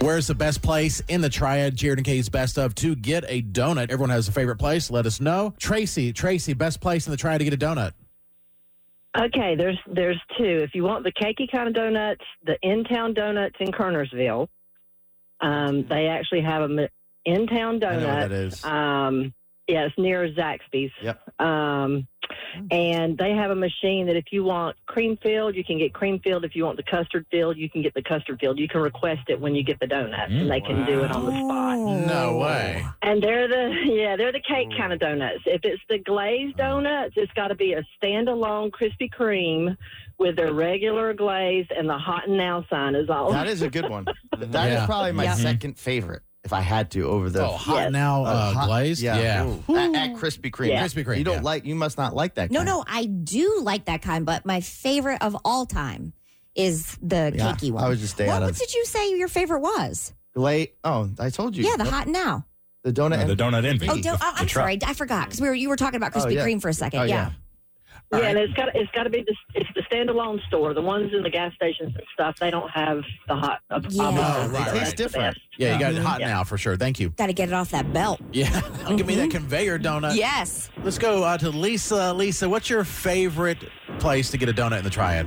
Where's the best place in the Triad? Jared and Katie's best of to get a donut. Everyone has a favorite place. Let us know. Tracy, best place in the Triad to get a donut. Okay, there's two. If you want the cakey kind of donuts, the In-Town Donuts in Kernersville. They actually have a In-Town donut. I know what that is. Yeah, it's near Zaxby's. Yep. And they have a machine that if you want cream filled, you can get cream filled. If you want the custard filled, you can get the custard filled. You can request it when you get the donuts, and they can do it on the spot. No way. And they're the cake kind of donuts. If it's the glazed donuts, it's got to be a standalone Krispy Kreme with their regular glaze, and the hot and now sign is all. That is a good one. That is probably my second favorite. If I had to, over the hot now glazed, at Krispy Kreme. Yeah. Krispy Kreme. You don't you must not like that. No, I do like that kind, but my favorite of all time is the cakey one. I would just stay out of. What did you say your favorite was? Oh, I told you. Yeah, the hot now. The donut. The donut envy. I'm sorry, I forgot because you were talking about Krispy Kreme for a second. Oh, yeah. Yeah, and it's got to be it's the standalone store. The ones in the gas stations and stuff, they don't have the hot. Right. It tastes different. Yeah, you got it hot now for sure. Thank you. Got to get it off that belt. Yeah, give me that conveyor donut. Yes. Let's go to Lisa. Lisa, what's your favorite place to get a donut in the Triad?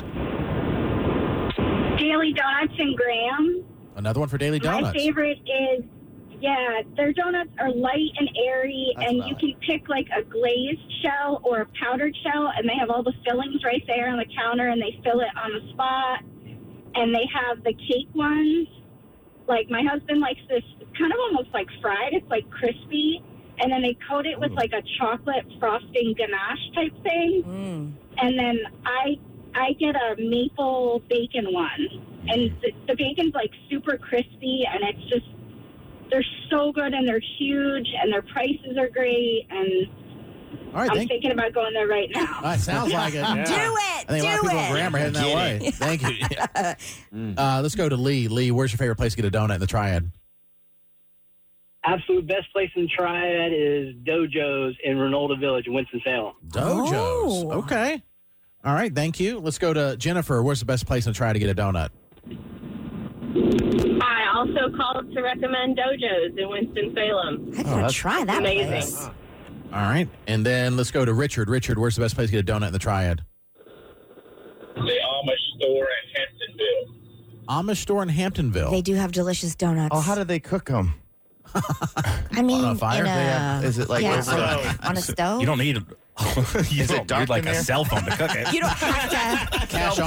Daily Donuts in Graham. Another one for Daily Donuts. My favorite is, their donuts are light and airy, and you can pick like a glazed shell or a powdered shell, and they have all the fillings right there on the counter, and they fill it on the spot. And they have the cake ones. Like, my husband likes this kind of almost like fried. It's like crispy, and then they coat it with like a chocolate frosting ganache type thing. And then I get a maple bacon one, and the bacon's like super crispy, and it's just, they're so good, and they're huge, and their prices are great, and all right, I'm thinking about going there right now. It sounds like it. Do it. I think a lot of people in Graham are heading that way. Thank you. Let's go to Lee. Lee, where's your favorite place to get a donut in the Triad? Absolute best place in the Triad is Dojo's in Renolda Village in Winston-Salem. Dojo's. Oh. Okay. All right, thank you. Let's go to Jennifer. Where's the best place in the Triad to get a donut? I also called to recommend Dojo's in Winston-Salem. I gotta try that amazing. place. All right. And then let's go to Richard. Richard, where's the best place to get a donut in the Triad? The Amish store in Hamptonville. Amish store in Hamptonville. They do have delicious donuts. Oh, how do they cook them? I mean, on a fire? Is it like on a stove? You don't need Is it dark like in a there? cell phone to cook it. You don't have to Cash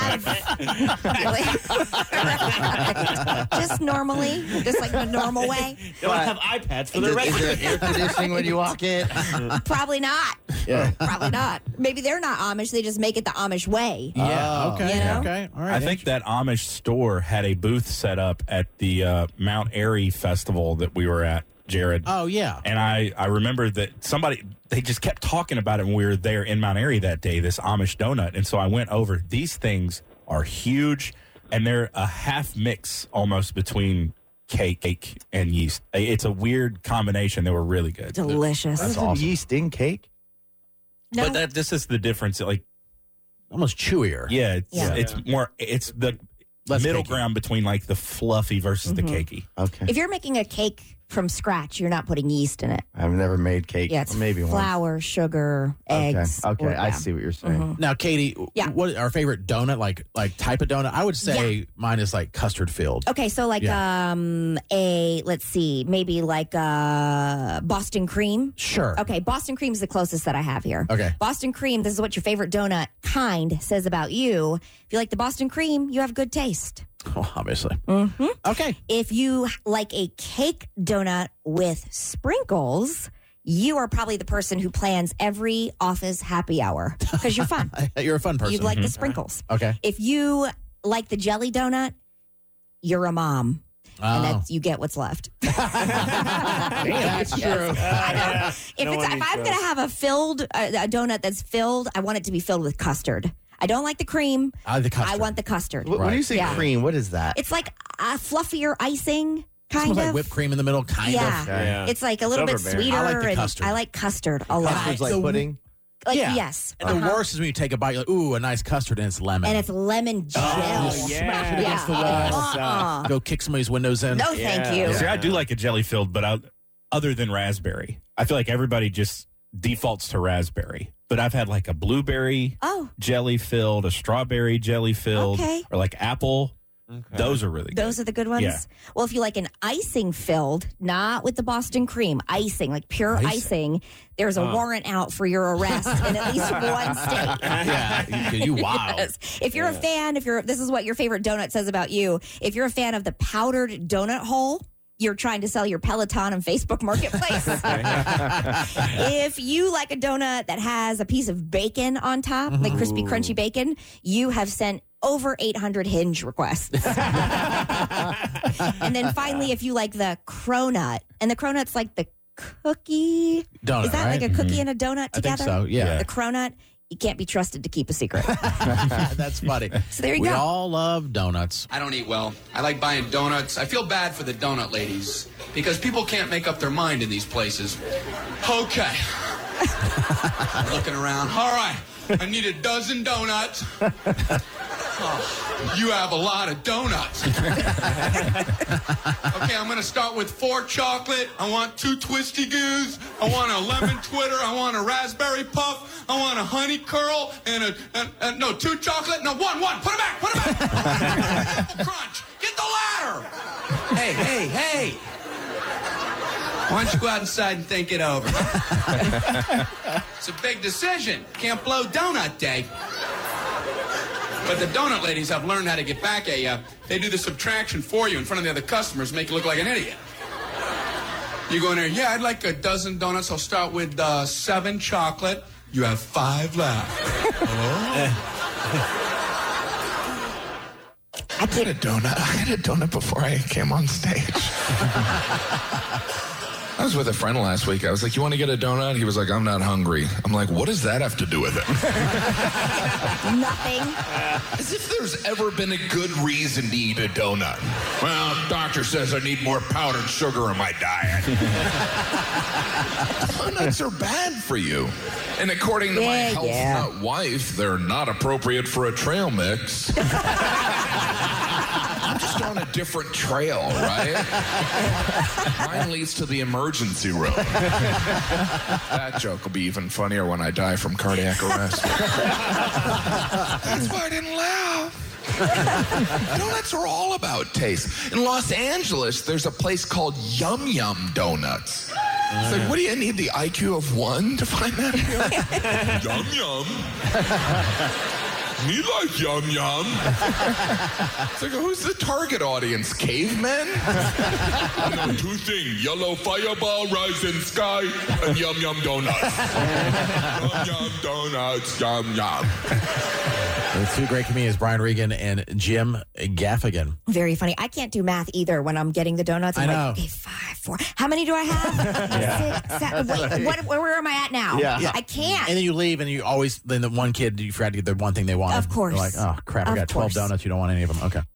just normally, just like the normal way. They don't have iPads for the Is rest. there air conditioning when you walk in? Probably not. Yeah. Probably not. Maybe they're not Amish. They just make it the Amish way. Yeah. Okay. You know? Okay. All right. I think that Amish store had a booth set up at the Mount Airy festival that we were at, Jared. Oh, yeah. And I remember that they just kept talking about it when we were there in Mount Airy that day, this Amish donut. And so I went over. These things are huge, and they're a half mix almost between cake and yeast. It's a weird combination. They were really good. Delicious. That's awesome. Yeast in cake? No. But this is the difference. Like, almost chewier. yeah, it's more, it's the Less middle cakey. ground between like the fluffy versus the cakey. Okay. If you're making a cake from scratch, you're not putting yeast in it. I've never made cake. Yeah, it's Maybe once. flour, sugar, eggs. Okay, or- I yeah. see what you're saying. Now, Katie, Yeah. what our favorite donut, like type of donut? I would say mine is like custard filled. Okay, so like let's see, maybe like Boston cream. Sure. Okay, Boston cream is the closest that I have here. Okay. Boston cream, this is what your favorite donut kind says about you. If you like the Boston cream, you have good taste. Oh, obviously. Okay. If you like a cake donut with sprinkles, you are probably the person who plans every office happy hour because you're fun. You're a fun person. You like the sprinkles. Okay. If you like the jelly donut, you're a mom. And that's, you get what's left. That's true. I know. If I'm going to have a filled a donut that's filled, I want it to be filled with custard. I don't like the cream. The custard. I want the custard. When you say cream, what is that? It's like a fluffier icing, kind Almost of. like whipped cream in the middle, kind Yeah. of. Yeah. It's like a little bit Overbearing. sweeter. I like the and custard. I like custard a lot. Custard's like pudding? Yes. And the worst is when you take a bite, you're like, ooh, a nice custard, and it's lemon. And it's lemon gel. Smash it against the wall. Go kick somebody's windows in. No, thank you. See, I do like a jelly filled, but other than raspberry, I feel like everybody just defaults to raspberry. But I've had like a blueberry jelly filled, a strawberry jelly filled, or like apple. Okay. Those are really good. Those are the good ones? Yeah. Well, if you like an icing filled, not with the Boston cream, icing, like pure icing, there's a warrant out for your arrest in at least one state. Yeah, you wow. Yes. If you're a fan, this is what your favorite donut says about you. If you're a fan of the powdered donut hole, you're trying to sell your Peloton on Facebook Marketplace. If you like a donut that has a piece of bacon on top, like crispy, crunchy bacon, you have sent over 800 Hinge requests. And then finally, if you like the cronut, and the cronut's like the cookie. Donut, is that right? like a cookie and a donut together? I think so, yeah. The cronut, you can't be trusted to keep a secret. That's funny. So there you we go. We all love donuts. I don't eat well. I like buying donuts. I feel bad for the donut ladies because people can't make up their mind in these places. Okay. Looking around. All right. I need a dozen donuts. Oh, you have a lot of donuts. Okay, I'm going to start with 4 chocolate. I want 2 Twisty Goos. I want a lemon Twitter. I want a raspberry puff. I want a honey curl and no, 2 chocolate. No, one. Put it back. Apple crunch. Get the ladder. Hey. Why don't you go out inside and think it over? It's a big decision. Can't blow donut day. But the donut ladies have learned how to get back at you. They do the subtraction for you in front of the other customers, make you look like an idiot. You go in there, yeah, I'd like a dozen donuts. I'll start with 7 chocolate. You have 5 left. I had a donut before I came on stage. I was with a friend last week. I was like, you want to get a donut? He was like, I'm not hungry. I'm like, what does that have to do with it? Nothing. As if there's ever been a good reason to eat a donut. Well, doctor says I need more powdered sugar in my diet. Donuts are bad for you. And according to my health nut wife, they're not appropriate for a trail mix. I'm just on a different trail, right? Mine leads to the emergency room. That joke will be even funnier when I die from cardiac arrest. That's why I didn't laugh. Donuts are all about taste. In Los Angeles, there's a place called Yum Yum Donuts. It's like, what do you need, the IQ of 1 to find that? Yum Yum. Me like Yum Yum. It's like, who's the target audience? Cavemen? I know 2 things. Yellow fireball, rising sky, and Yum Yum donuts. Yum Yum donuts, Yum Yum. The 2 great comedians, Brian Regan and Jim Gaffigan. Very funny. I can't do math either when I'm getting the donuts. I'm like, okay, 5, 4. How many do I have? 6, 7. Wait, where am I at now? Yeah. I can't. And then you leave, and you always, then the one kid, you forgot to get the one thing they wanted. Of course. You're like, oh, crap, I got 12 donuts. You don't want any of them. Okay.